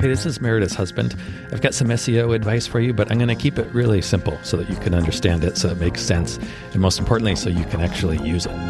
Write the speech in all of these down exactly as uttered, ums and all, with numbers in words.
Hey, this is Meredith's husband. I've got some S E O advice for you, but I'm going to keep it really simple so that you can understand it, so it makes sense, and most importantly, so you can actually use it.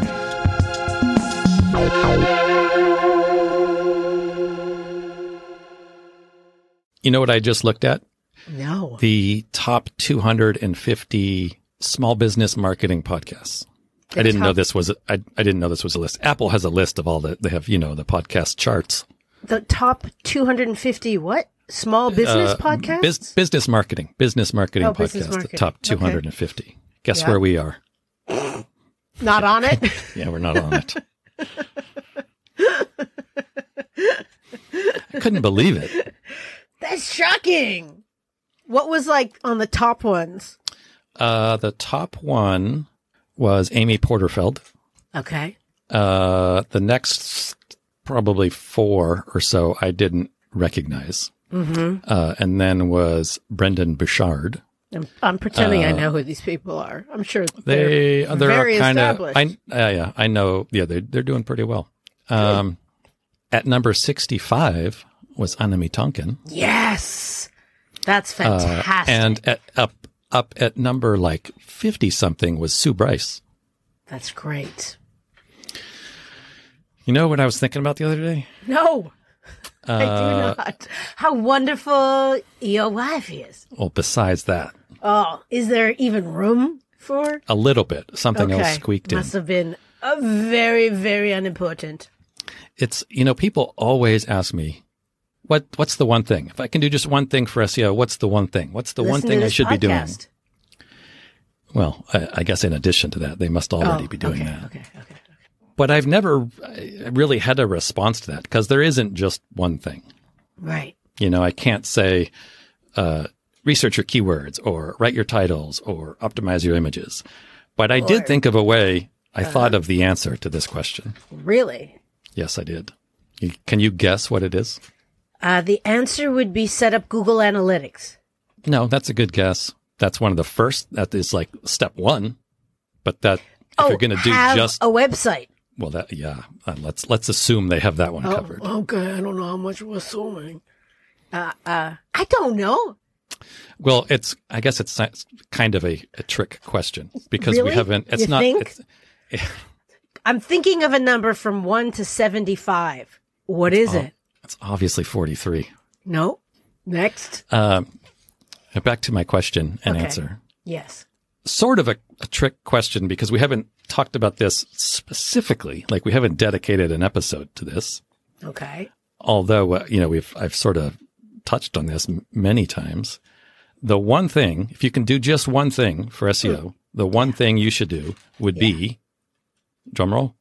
You know what I just looked at? No. The top two hundred fifty small business marketing podcasts. The I didn't top- know this was a, I, I didn't know this was a list. Apple has a list of all the, they have, you know, the podcast charts. The top two hundred fifty what? Small business Uh, podcasts? bus- business marketing. Business marketing Oh, podcasts. business The marketing. top two hundred fifty. Guess Yeah. where we are? Not on it? Yeah, we're not on it. I couldn't believe it. That's shocking. What was like on the top ones? Uh, the top one was Amy Porterfeld. Okay. Uh, the next probably four or so I didn't recognize. Mm-hmm. Uh, and then was Brendan Bouchard. I'm, I'm pretending I Uh, know who these people are. I'm sure They they're they're very kind of established. I uh, yeah I know yeah they're they're doing pretty well. Um, at number sixty-five was Anami Tonkin. Yes. That's Uh, fantastic. and at up up at number like fifty something was Sue Bryce. That's great. You know what I was thinking about the other day? No, I Uh, do not. How wonderful your wife is. Well, besides that, Oh, is there even room for? a little bit something Okay. else squeaked in. Must have been a very, very unimportant. It's you know people always ask me, what what's the one thing? If I can do just one thing for S E O, what's the one thing? What's the one Listen to thing I this should be doing? podcast. Well, I, I guess in addition to that, they must already Oh, be doing okay, that. Okay, okay, okay. But I've never uh, really had a response to that because there isn't just one thing. Right. You know, I can't say uh, research your keywords or write your titles or optimize your images. But I Or- did think of a way. I Uh-huh. thought of the answer to this question. Really? Yes, I did. You- Can you guess what it is? Uh, the answer would be set up Google Analytics. No, that's a good guess. That's one of the first. That is like step one. But that if oh, you're going to do have just a website. well, that yeah. Uh, let's let's assume they have that one covered. Oh, okay, I don't know how much we're assuming. Uh, uh, I don't know. Well, it's I guess it's si- kind of a, a trick question because Really? we haven't. It's You not. think? It's, I'm thinking of a number from one to seventy-five. What is Oh. it? it's obviously forty-three. No. Next. Um, back to my question and Okay. answer. Yes. Sort of a, a trick question because we haven't talked about this specifically. Like we haven't dedicated an episode to this. Okay. Although uh, you know we've I've sort of touched on this m- many times. The one thing, if you can do just one thing for S E O, Hmm. the one thing you should do would be, drum roll,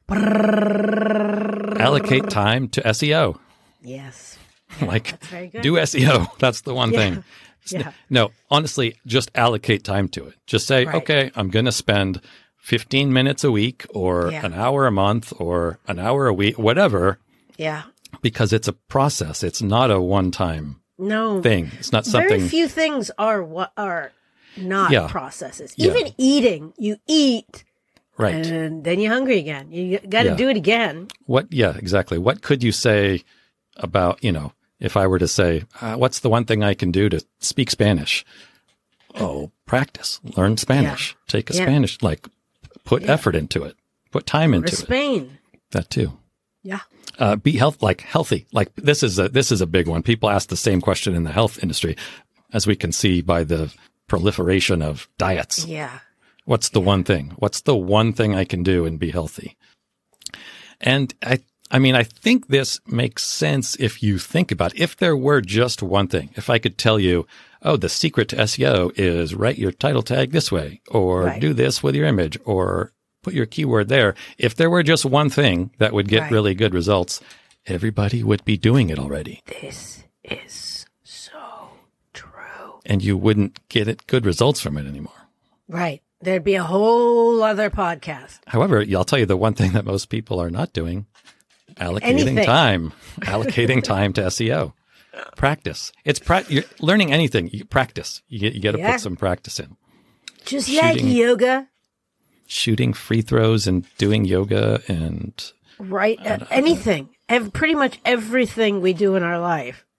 allocate time to S E O. Yes. Like That's very good. do S E O. That's the one Yeah. thing. Yeah. No, honestly, just allocate time to it. Just say, Right. okay, I'm going to spend fifteen minutes a week or Yeah. an hour a month or an hour a week, whatever, Yeah. because it's a process. It's not a one-time No. thing. It's not something. Very few things are what are not Yeah. processes. Yeah. Even eating, you eat Right. and then you're hungry again. You got to Yeah. do it again. What, yeah, exactly. What could you say about, you know, if I were to say, uh, what's the one thing I can do to speak Spanish? Oh, practice, learn Spanish, take a Yeah. Spanish, like put effort into it, put time Or into it. Spain. That too. Yeah. Uh, be health, like healthy. Like this is a, this is a big one. People ask the same question in the health industry, as we can see by the proliferation of diets. Yeah. What's the one thing? What's the one thing I can do and be healthy? And I, I mean, I think this makes sense if you think about it. If there were just one thing, if I could tell you, oh, the secret to S E O is write your title tag this way, or Right. do this with your image, or put your keyword there. If there were just one thing that would get Right. really good results, everybody would be doing it already. This is so true. And you wouldn't get it good results from it anymore. Right. There'd be a whole other podcast. However, I'll tell you the one thing that most people are not doing, allocating Anything. time, allocating time to S E O. Practice. It's pra- you're learning anything. You practice. You get, you get to Yeah. put some practice in. Just like Shooting. yoga, Shooting free throws and doing yoga and right? Uh, anything. Ev- pretty much everything we do in our life.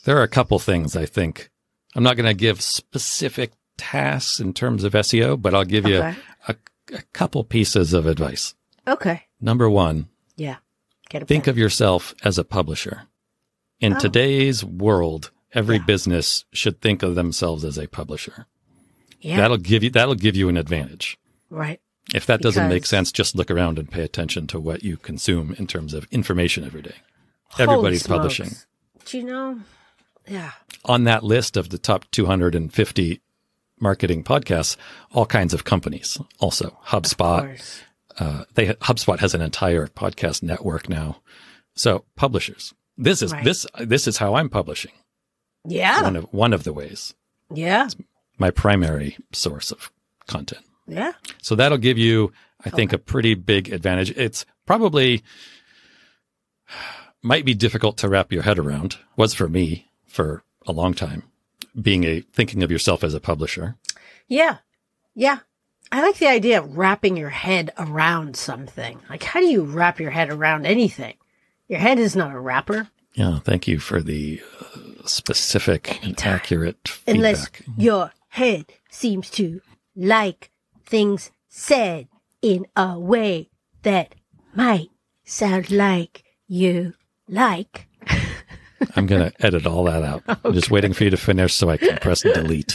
there are a couple things I think. I'm not going to give specific tasks in terms of S E O, but I'll give you Okay. a, a, a couple pieces of advice. Okay. Number one, Yeah. Get a think pen. of yourself as a publisher. In Oh. today's world, every Yeah. business should think of themselves as a publisher. Yeah. That'll give you that'll give you an advantage. right. If that doesn't make Because- sense, just look around and pay attention to what you consume in terms of information every day. Holy Everybody's smokes. publishing. Do you know? Yeah. On that list of the top two hundred fifty marketing podcasts, all kinds of companies. Also, Of HubSpot. course. Uh, they HubSpot has an entire podcast network now. So publishers. This is Right. this this is how I'm publishing. Yeah. One of one of the ways. Yeah. My primary source of content. Yeah. So that'll give you, I think, a pretty big advantage. It's probably might be difficult to wrap your head around. Was for me for a long time, being a thinking of yourself as a publisher. Yeah. Yeah. I like the idea of wrapping your head around something. Like, how do you wrap your head around anything? Your head is not a wrapper. Yeah, thank you for the uh, specific and Anytime. accurate Unless feedback. your head seems to like things said in a way that might sound like you like. I'm going to edit all that out. I'm just waiting for you to finish so I can press delete.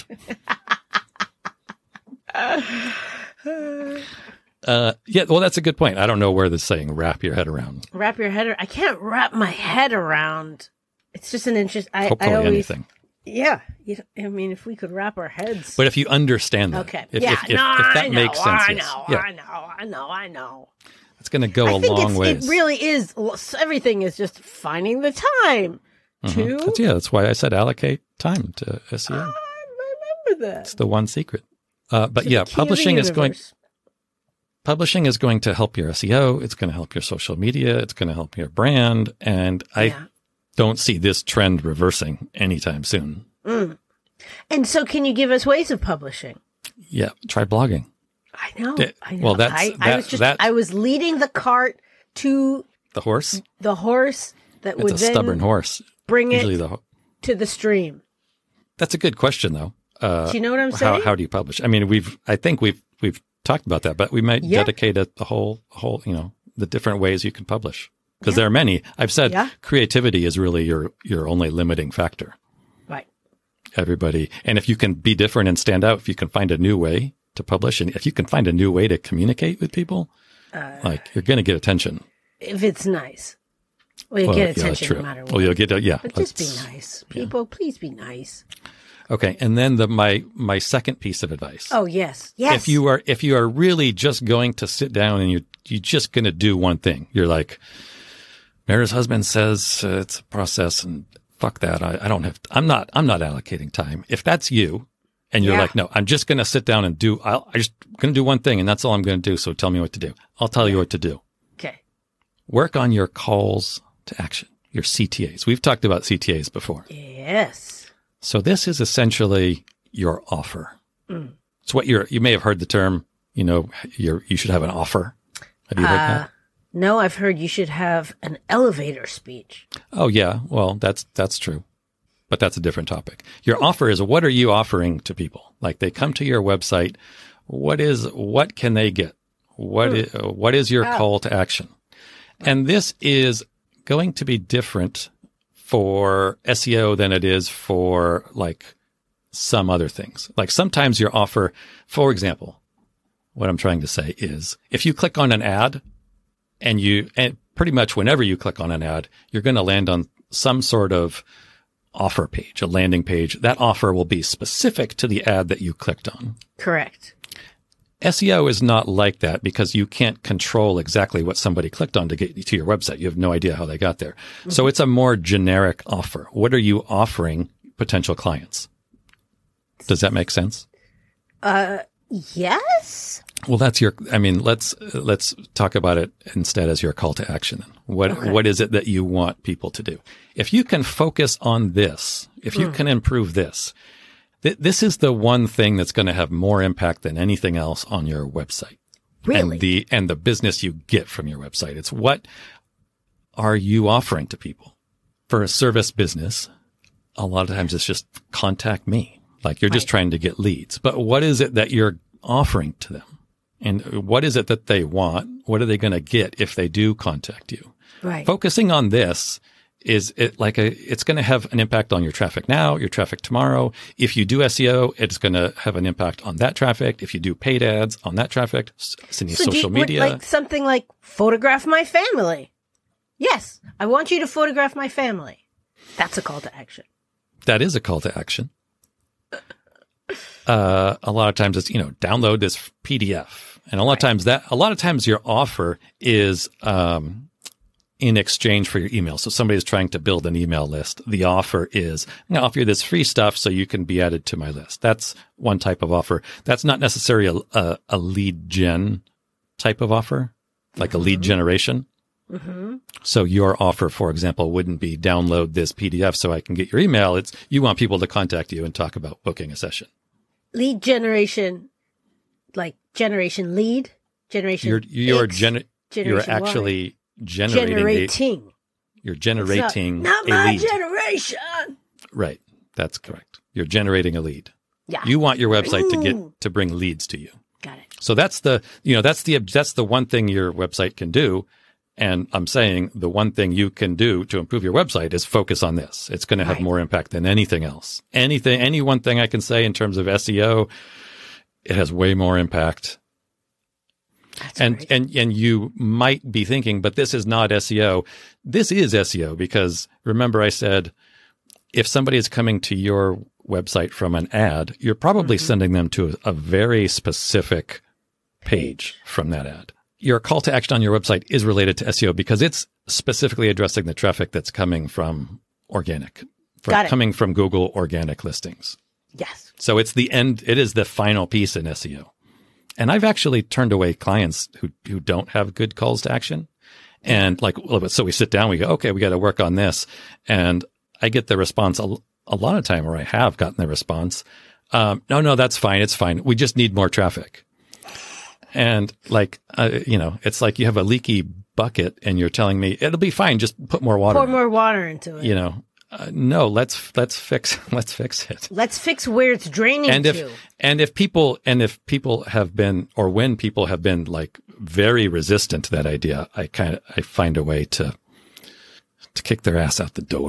Uh, yeah, well, that's a good point. I don't know where this saying "wrap your head around." Wrap your head. ar- I can't wrap my head around. It's just an interest. I, Hopefully, I always, anything. yeah. You, I mean, if we could wrap our heads. But if you understand that, okay. if, yeah. if, if, no, if that I know, makes sense, I yes. know. yeah, I know. I know. I know. it's going to go I a think long it's, ways. it really is. Everything is just finding the time Mhm. to. That's, yeah, that's why I said allocate time to S E O. I remember that. It's the one secret. Uh, but To the yeah, key of the publishing is going. universe. Publishing is going to help your S E O. It's going to help your social media. It's going to help your brand. And I Yeah. don't see this trend reversing anytime soon. Mm. And so, can you give us ways of publishing? Yeah, try blogging. I know. Yeah, I know. well, that's- I, I that- was just. that- I was leading the cart to The horse? the horse that It's would a then stubborn horse. bring Usually it the ho- to the stream. That's a good question, though. Uh, Do you know what I'm how, saying? how do you publish? I mean, we've, I think we've, we've talked about that, but we might Yeah. dedicate a, a whole, whole, you know, the different ways you can publish because Yeah. there are many. I've said Yeah. creativity is really your, your only limiting factor. Right. Everybody. And if you can be different and stand out, if you can find a new way to publish and if you can find a new way to communicate with people, Uh, like you're going to get attention. if it's nice, well, you Well, get yeah, attention true. no matter what. Well, you'll get, a, yeah. but just be let's- nice, people. Please be nice. Okay. And then the, my, my second piece of advice. Oh yes, yes. If you are, if you are really just going to sit down and you, you're just going to do one thing, you're like, Mara's husband says uh, it's a process and fuck that. I, I don't have, I'm not, I'm not allocating time. If that's you and you're Yeah. like, no, I'm just going to sit down and do, I'll, I just going to do one thing and that's all I'm going to do. So tell me what to do. I'll tell you what to do. okay. Work on your calls to action, your C T As. We've talked about C T As before. Yes. So this is essentially your offer. Mm. It's what you're, you may have heard the term, you know, you're, you should have an offer. Have you heard Uh, that? no, I've heard you should have an elevator speech. Oh yeah. Well, that's, that's true, but that's a different topic. Your offer is what are you offering to people? Like they come to your website. What is, what can they get? What Hmm. is, what is your Oh. call to action? And this is going to be different for S E O than it is for like some other things. Like sometimes your offer, for example, what I'm trying to say is if you click on an ad and you, and pretty much whenever you click on an ad, you're going to land on some sort of offer page, a landing page. That offer will be specific to the ad that you clicked on. Correct. S E O is not like that because you can't control exactly what somebody clicked on to get to your website. You have no idea how they got there. Mm-hmm. So it's a more generic offer. What are you offering potential clients? Does that make sense? Uh, yes. Well, that's your, I mean, let's, let's talk about it instead as your call to action. Then. What, Okay. what is it that you want people to do? If you can focus on this, if you Mm. can improve this, th- this is the one thing that's going to have more impact than anything else on your website. Really? And the, and the business you get from your website. It's what are you offering to people? For a service business, a lot of times it's just contact me. Like you're just Right. trying to get leads. But what is it that you're offering to them? And what is it that they want? What are they going to get if they do contact you? Right. Focusing on this is it like a, it's going to have an impact on your traffic now, your traffic tomorrow. If you do S E O, it's going to have an impact on that traffic. If you do paid ads on that traffic, s- sending So do you- social would, media. like something like photograph my family. Yes, I want you to photograph my family. That's a call to action. That is a call to action. Uh, a lot of times it's, you know, download this P D F. And a lot of times that, a lot of times your offer is, um, in exchange for your email. So somebody is trying to build an email list. The offer is, I'm going to offer you this free stuff so you can be added to my list. That's one type of offer. That's not necessarily a, a, a lead gen type of offer, like mm-hmm. a lead generation. Mm-hmm. So your offer, for example, wouldn't be download this P D F so I can get your email. It's you want people to contact you and talk about booking a session. Lead generation, like generation lead, generation You're you're X, gen- you're generation Y. actually generating. generating. A, you're generating not, not a my lead. generation. Right. That's correct. You're generating a lead. Yeah. You want your website to get Ooh. to bring leads to you. Got it. So that's the, you know, that's the, that's the one thing your website can do. And I'm saying the one thing you can do to improve your website is focus on this. It's going to have Right. more impact than anything else. Anything, any one thing I can say in terms of S E O, it has way more impact. That's And, right. and, and you might be thinking, but this is not S E O. This is S E O because remember I said, if somebody is coming to your website from an ad, you're probably Mm-hmm. sending them to a, a very specific page from that ad. Your call to action on your website is related to S E O because it's specifically addressing the traffic that's coming from organic, from, Got it. coming from Google organic listings. Yes. So it's the end. It is the final piece in S E O. And I've actually turned away clients who, who don't have good calls to action. And like, well, so we sit down, we go, okay, we got to work on this. And I get the response a, a lot of time, or I have gotten the response. Um, no, no, that's fine. It's fine. We just need more traffic. And like, uh, you know, it's like you have a leaky bucket and you're telling me it'll be fine. Just put more water. Pour in it. more water into it. You know, uh, no, let's, let's fix, let's fix it. Let's fix where it's draining And if, to. and if people, and if people have been, or when people have been like very resistant to that idea, I kind of, I find a way to, to kick their ass out the door.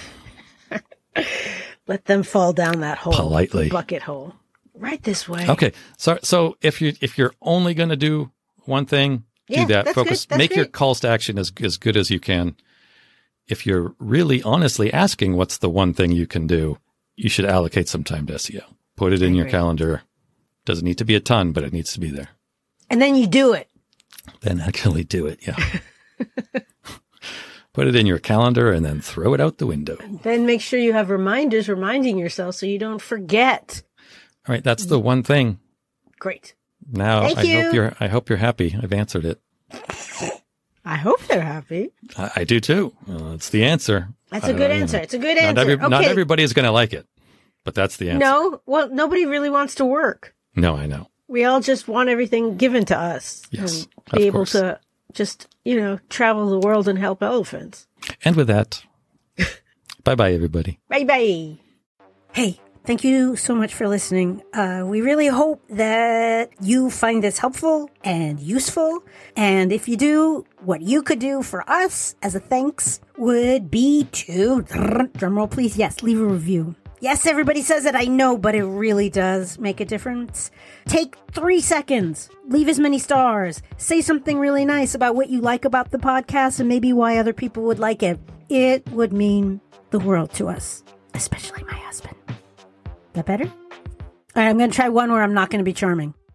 Let them fall down that hole. Politely. Bucket hole. Right this way. Okay. So, so if you, if you're only going to do one thing, Yeah, do that. that's Focus, good. That's make your great. calls to action as, as good as you can. If you're really honestly asking what's the one thing you can do, you should allocate some time to S E O. Put it in your agree. calendar. Doesn't need to be a ton, but it needs to be there. And then you do it. Then actually do it. Yeah. Put it in your calendar and then throw it out the window. All Then make sure you have reminders reminding yourself so you don't forget. right. That's the one thing. Great. Now Thank I you. hope you're, I hope you're happy. I've answered it. I hope they're happy. I, I do too. Well, it's the answer. That's I a don't good know, you answer. know. It's a good Not, answer. every, okay. not everybody is going to like it, but that's the answer. No, well, nobody really wants to work. No, I know. We all just want everything given to us. Yes, and be of able course. to just, you know, travel the world and help elephants. And with that, bye bye, everybody. Bye bye. Hey, thank you so much for listening. Uh, we really hope that you find this helpful and useful. And if you do, what you could do for us as a thanks would be to, drumroll please, yes, leave a review. Yes, everybody says it, I know, but it really does make a difference. Take three seconds, leave as many stars, say something really nice about what you like about the podcast and maybe why other people would like it. It would mean the world to us, especially my husband. That better? All right, I'm going to try one where I'm not going to be charming.